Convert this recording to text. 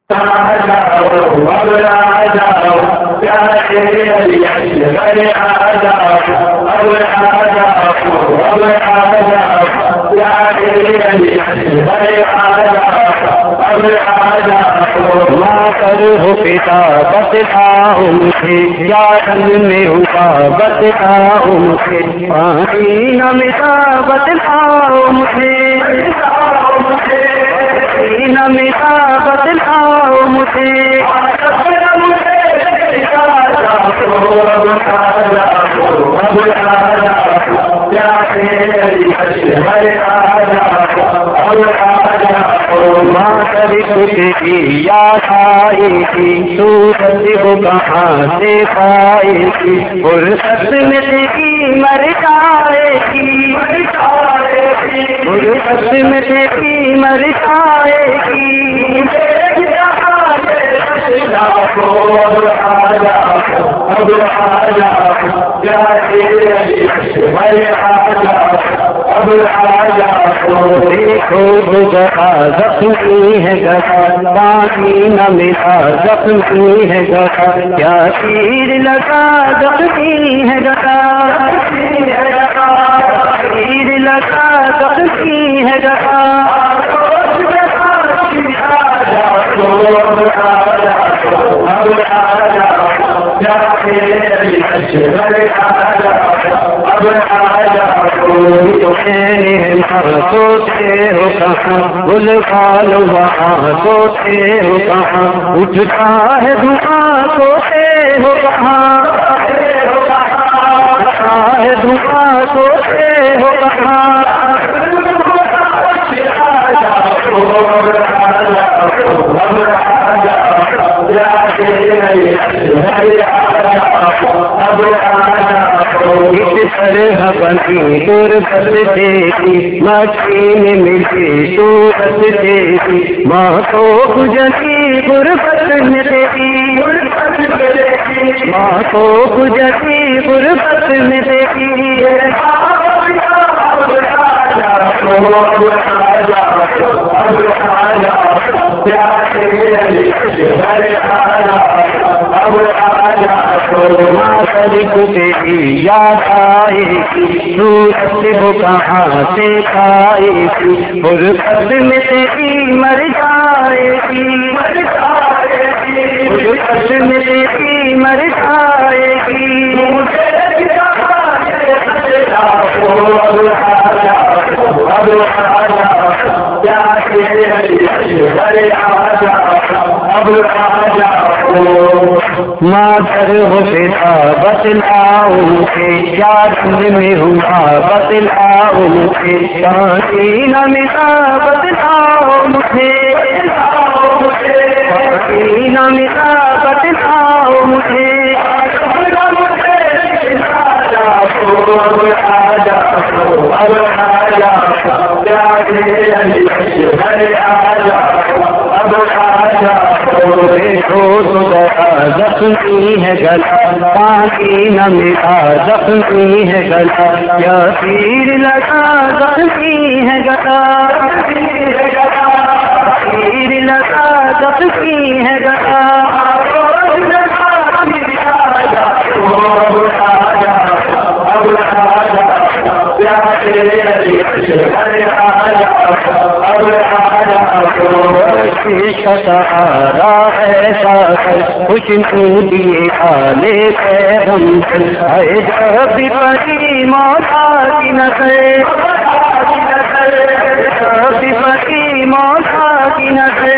بتاؤں سے کیا دل میں ہوا بتاؤں سے پانی نہ مٹا بتاؤں مجھے نہ مٹا بتاؤ مجھے ماتر کی یاد آئی تھی سورج کو کہاں سے پائے گی فرصت میں دیکھی مر جائے گی فرصت میں دیکھی مر جائے گی دیکھو زخمی ہے گٹا پانی نہ ملا زخمی ہے گٹا کیا تیر لگا زخمی ہے گٹا تیر لگا زخمی ہے گٹا سوچتے ہو کہاں گل کال وہاں سوچتے ہو کہاں اٹھتا ہے دھواں سوچتے ہو کہاں ہے دھواں سوچتے ہو کہاں اس طرح بنی غربت دیکھی مٹی میں ملی صورت دیکھی ماں کو گزری غربت میں دیکھی ماں کو گزری غربت میں دیکھی یاد آئے گی سورج کو کہاں سے پائے گی فرصت میں دیکھی مر جائے گی فرصت میں دیکھی مر جائے گی مادر ہو بیٹا بتلاؤں سے کیا دل میں ہوا بتلاؤں سے پانی نہ ملا بتلاؤ مجھے پانی نہ ملا بتلاؤ مجھے زخمی ہے گلا پانی نہ ملا زخمی ہے گلا یا تیر لگا زخمی ہے گلا تیر لگا زخمی ہے گلا سہارا ایسا کچھ دیے آلے پیغم ہے جب پتی مولا کی نظر جب پتی مولا کی نظر